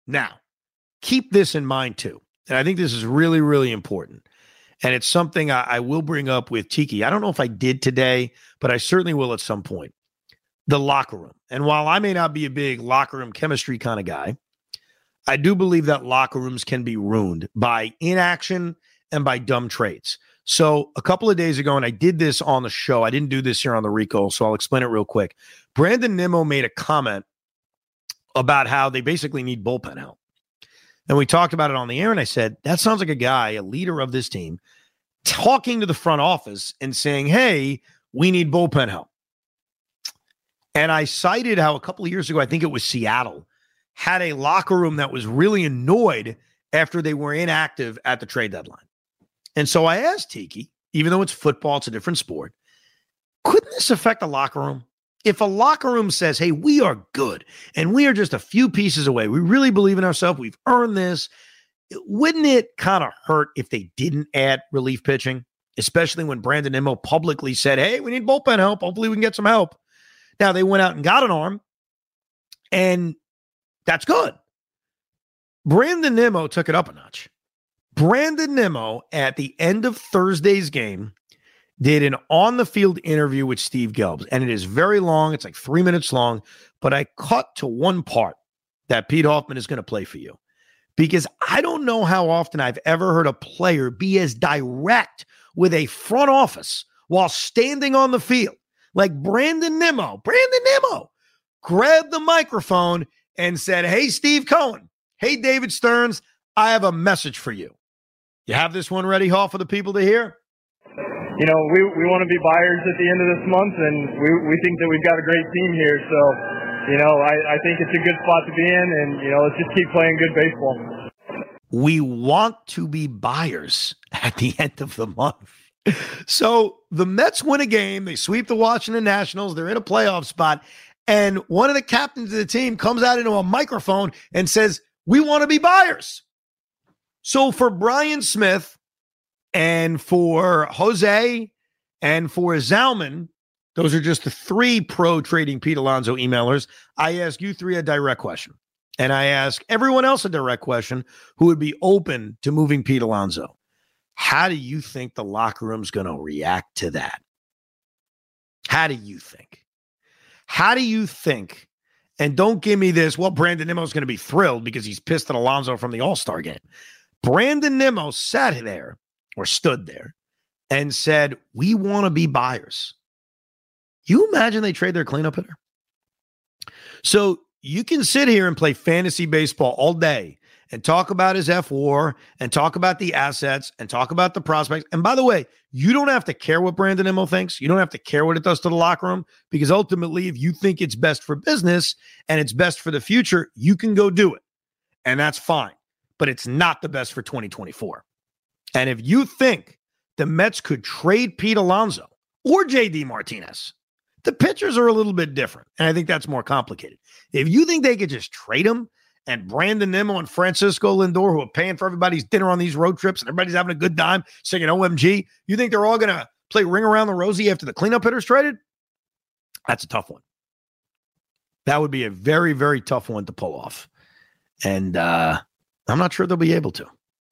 Now, keep this in mind too. And I think this is really, really important. And it's something I will bring up with Tiki. I don't know if I did today, but I certainly will at some point. The locker room. And while I may not be a big locker room chemistry kind of guy, I do believe that locker rooms can be ruined by inaction and by dumb trades. So a couple of days ago, and I did this on the show, I didn't do this here on the Rico, so I'll explain it real quick. Brandon Nimmo made a comment about how they basically need bullpen help. And we talked about it on the air, and I said, that sounds like a guy, a leader of this team, talking to the front office and saying, hey, we need bullpen help. And I cited how a couple of years ago, I think it was Seattle, had a locker room that was really annoyed after they were inactive at the trade deadline. And so I asked Tiki, even though it's football, it's a different sport, couldn't this affect the locker room? If a locker room says, hey, we are good and we are just a few pieces away, we really believe in ourselves, we've earned this, wouldn't it kind of hurt if they didn't add relief pitching, especially when Brandon Nimmo publicly said, hey, we need bullpen help. Hopefully we can get some help. Now, they went out and got an arm, and that's good. Brandon Nimmo took it up a notch. Brandon Nimmo, at the end of Thursday's game, did an on-the-field interview with Steve Gelbs, and it is very long. It's like 3 minutes long, but I cut to one part that Pete Hoffman is going to play for you, because I don't know how often I've ever heard a player be as direct with a front office while standing on the field. Like Brandon Nimmo grabbed the microphone and said, hey, Steve Cohen, hey, David Stearns, I have a message for you. You have this one ready, Hall, for the people to hear? You know, we want to be buyers at the end of this month, and we think that we've got a great team here. So, you know, I think it's a good spot to be in, and, you know, let's just keep playing good baseball. We want to be buyers at the end of the month. So the Mets win a game. They sweep the Washington Nationals. They're in a playoff spot. And one of the captains of the team comes out into a microphone and says, we want to be buyers. So for Brian Smith and for Jose and for Zalman, those are just the three pro trading Pete Alonso emailers. I ask you three a direct question. And I ask everyone else a direct question who would be open to moving Pete Alonso. How do you think the locker room's going to react to that? How do you think? How do you think? And don't give me this, well, Brandon Nimmo's going to be thrilled because he's pissed at Alonso from the All-Star game. Brandon Nimmo sat there or stood there and said, we want to be buyers. You imagine they trade their cleanup hitter? So you can sit here and play fantasy baseball all day and talk about his F4 and talk about the assets and talk about the prospects. And by the way, you don't have to care what Brandon Nimmo thinks. You don't have to care what it does to the locker room, because ultimately, if you think it's best for business and it's best for the future, you can go do it. And that's fine. But it's not the best for 2024. And if you think the Mets could trade Pete Alonso or JD Martinez, the pitchers are a little bit different. And I think that's more complicated. If you think they could just trade him, and Brandon Nimmo and Francisco Lindor, who are paying for everybody's dinner on these road trips and everybody's having a good time singing OMG, you think they're all going to play Ring Around the Rosie after the cleanup hitter's traded? That's a tough one. That would be a very, very tough one to pull off. And I'm not sure they'll be able to.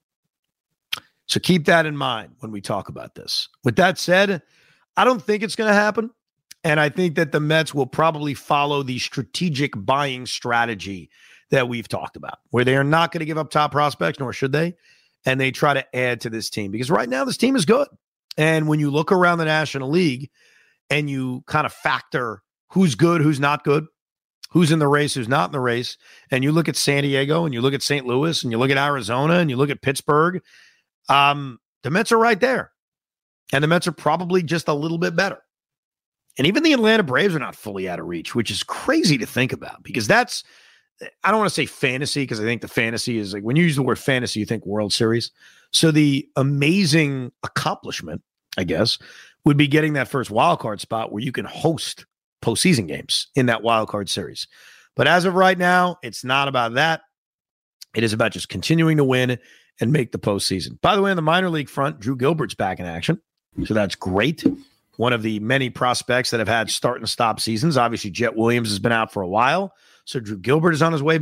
So keep that in mind when we talk about this. With that said, I don't think it's going to happen. And I think that the Mets will probably follow the strategic buying strategy that we've talked about, where they are not going to give up top prospects, nor should they, and they try to add to this team. Because right now, this team is good. And when you look around the National League and you kind of factor who's good, who's not good, who's in the race, who's not in the race, and you look at San Diego and you look at St. Louis and you look at Arizona and you look at Pittsburgh, the Mets are right there. And the Mets are probably just a little bit better. And even the Atlanta Braves are not fully out of reach, which is crazy to think about, because that's, I don't want to say fantasy, because I think the fantasy is like, when you use the word fantasy, you think World Series. So the amazing accomplishment, I guess, would be getting that first wild card spot where you can host postseason games in that wild card series. But as of right now, it's not about that. It is about just continuing to win and make the postseason. By the way, on the minor league front, Drew Gilbert's back in action. So that's great. One of the many prospects that have had start and stop seasons. Obviously, Jet Williams has been out for a while. So Drew Gilbert is on his way back.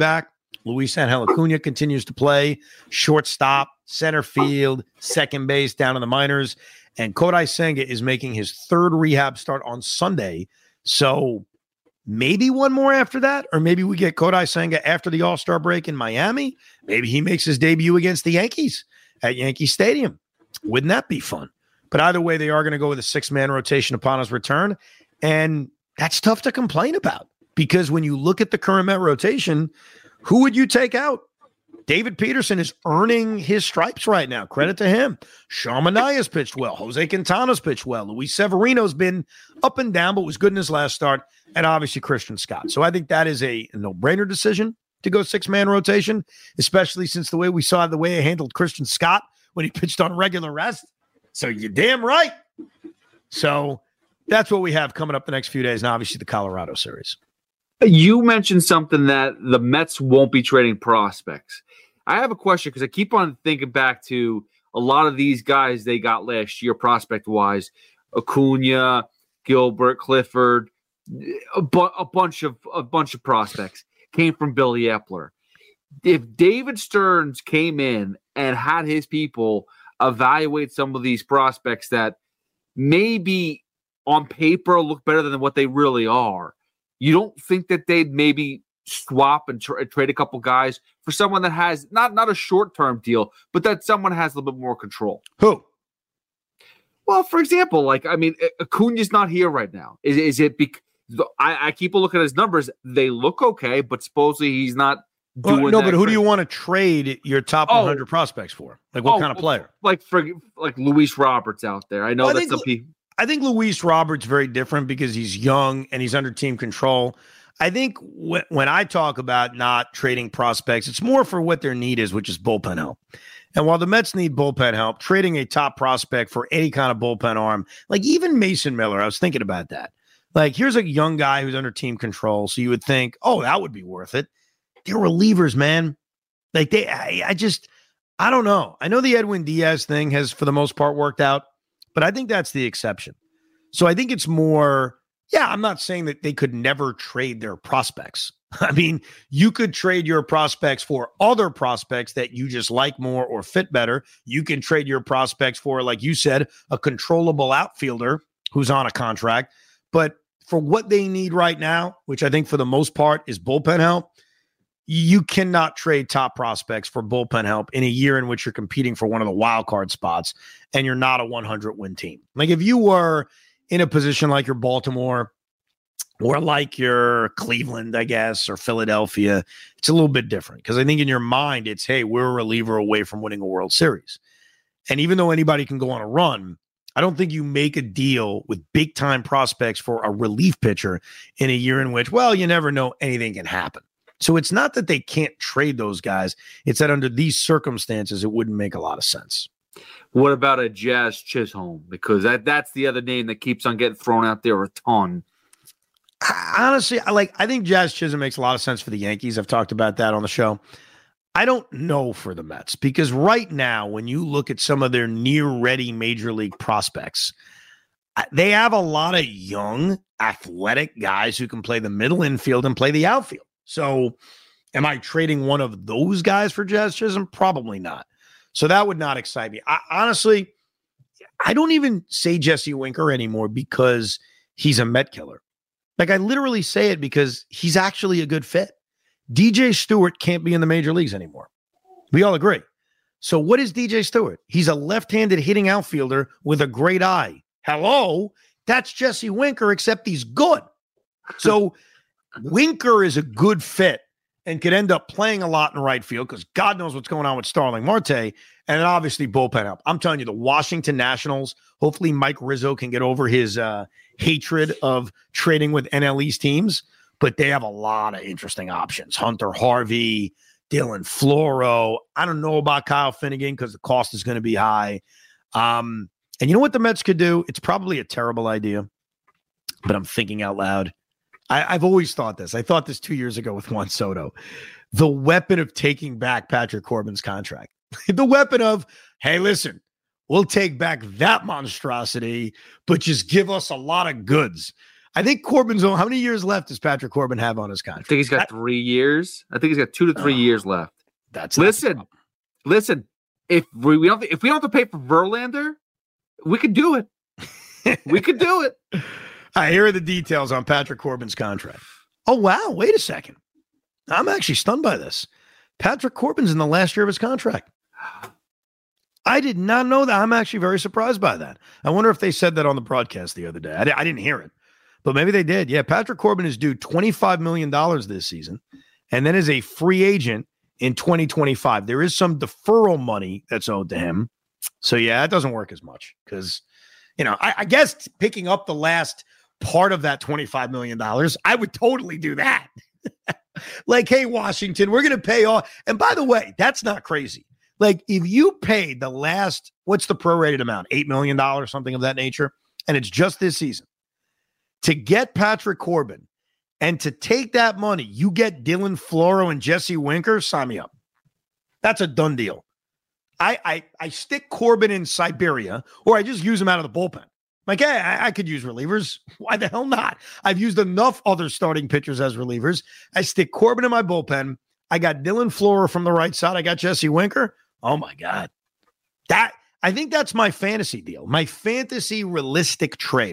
Luis Angel Acuna continues to play shortstop, center field, second base down in the minors. And Kodai Senga is making his third rehab start on Sunday. So maybe one more after that, or maybe we get Kodai Senga after the All-Star break in Miami. Maybe he makes his debut against the Yankees at Yankee Stadium. Wouldn't that be fun? But either way, they are going to go with a 6-man rotation upon his return. And that's tough to complain about because when you look at the current Met rotation, who would you take out? David Peterson is earning his stripes right now. Credit to him. Sean Manaea's pitched well. Jose Quintana's pitched well. Luis Severino's been up and down, but was good in his last start. And obviously Christian Scott. So I think that is a no-brainer decision to go 6-man rotation, especially since the way we saw the way it handled Christian Scott when he pitched on regular rest. So you're damn right. So that's what we have coming up the next few days. And obviously the Colorado series. You mentioned something that the Mets won't be trading prospects. I have a question because I keep on thinking back to a lot of these guys they got last year, prospect-wise. Acuna, Gilbert, Clifford, a bunch of prospects came from Billy Epler. If David Stearns came in and had his people evaluate some of these prospects that maybe on paper look better than what they really are, you don't think that they'd maybe swap and trade a couple guys for someone that has not a short-term deal, but that someone has a little bit more control? Who? Well, for example, Acuna's not here right now. Is it because I keep a look at his numbers? They look okay, but supposedly he's not doing no, but who do you want to trade your top 100 prospects for? Like what kind of player? Like Luis Roberts out there. I know I think Luis Roberts very different because he's young and he's under team control. I think when I talk about not trading prospects, it's more for what their need is, which is bullpen help. And while the Mets need bullpen help, trading a top prospect for any kind of bullpen arm, like even Mason Miller, I was thinking about that. Like, here's a young guy who's under team control. So you would think, oh, that would be worth it. They're relievers, man. Like I don't know. I know the Edwin Diaz thing has, for the most part, worked out, but I think that's the exception. So I think it's more, I'm not saying that they could never trade their prospects. I mean, you could trade your prospects for other prospects that you just like more or fit better. You can trade your prospects for, like you said, a controllable outfielder who's on a contract. But for what they need right now, which I think for the most part is bullpen help, you cannot trade top prospects for bullpen help in a year in which you're competing for one of the wild card spots and you're not a 100-win team. Like if you were in a position like your Baltimore or like your Cleveland, I guess, or Philadelphia, it's a little bit different because I think in your mind it's, hey, we're a reliever away from winning a World Series. And even though anybody can go on a run, I don't think you make a deal with big-time prospects for a relief pitcher in a year in which, well, you never know, anything can happen. So it's not that they can't trade those guys. It's that under these circumstances, it wouldn't make a lot of sense. What about a Jazz Chisholm? Because that's the other name that keeps on getting thrown out there a ton. Honestly, I think Jazz Chisholm makes a lot of sense for the Yankees. I've talked about that on the show. I don't know for the Mets because right now, when you look at some of their near-ready major league prospects, they have a lot of young, athletic guys who can play the middle infield and play the outfield. So am I trading one of those guys for Jazz Chisholm? Probably not. So that would not excite me. Honestly, I don't even say Jesse Winker anymore because he's a Met killer. Like I literally say it because he's actually a good fit. DJ Stewart can't be in the major leagues anymore. We all agree. So what is DJ Stewart? He's a left-handed hitting outfielder with a great eye. Hello? That's Jesse Winker, except he's good. So Winker is a good fit and could end up playing a lot in right field because God knows what's going on with Starling Marte, and then obviously bullpen help. I'm telling you, the Washington Nationals, hopefully Mike Rizzo can get over his hatred of trading with NL East teams, but they have a lot of interesting options. Hunter Harvey, Dylan Floro. I don't know about Kyle Finnegan because the cost is going to be high. And you know what the Mets could do? It's probably a terrible idea, but I'm thinking out loud. I've always thought this. I thought this 2 years ago with Juan Soto. The weapon of taking back Patrick Corbin's contract. The weapon of, hey, listen, we'll take back that monstrosity, but just give us a lot of goods. I think Corbin's on. How many years left does Patrick Corbin have on his I contract? think he's got 3 years. I think he's got 2 to 3 years left. Listen. If we don't have to pay for Verlander, we could do it. We could do it. All right, here are the details on Patrick Corbin's contract. Oh, wow. Wait a second. I'm actually stunned by this. Patrick Corbin's in the last year of his contract. I did not know that. I'm actually very surprised by that. I wonder if they said that on the broadcast the other day. I didn't hear it, but maybe they did. Yeah, Patrick Corbin is due $25 million this season and then is a free agent in 2025. There is some deferral money that's owed to him. So, yeah, it doesn't work as much because, I guess picking up the last part of that $25 million, I would totally do that. Like, hey, Washington, we're going to pay off. And by the way, that's not crazy. Like, if you paid the last, what's the prorated amount? $8 million, something of that nature. And it's just this season. To get Patrick Corbin and to take that money, you get Dylan Floro and Jesse Winker, sign me up. That's a done deal. I stick Corbin in Siberia, or I just use him out of the bullpen. Like, hey, I could use relievers. Why the hell not? I've used enough other starting pitchers as relievers. I stick Corbin in my bullpen. I got Dylan Floro from the right side. I got Jesse Winker. Oh, my God. I think that's my fantasy deal. My fantasy realistic trade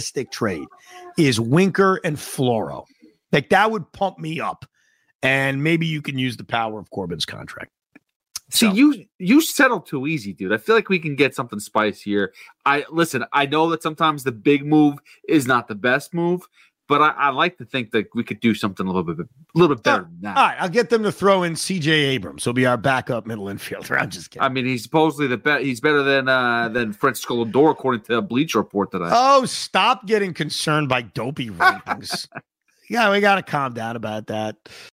is Winker and Floro. Like, that would pump me up. And maybe you can use the power of Corbin's contract. See, you settle too easy, dude. I feel like we can get something spicier. I know that sometimes the big move is not the best move, but I like to think that we could do something a little bit better than that. All right, I'll get them to throw in C.J. Abrams. He'll be our backup middle infielder. I'm just kidding. I mean, he's supposedly he's better than Francisco Lindor, according to a Bleacher Report today. Oh, stop getting concerned by dopey rankings. Yeah, we got to calm down about that.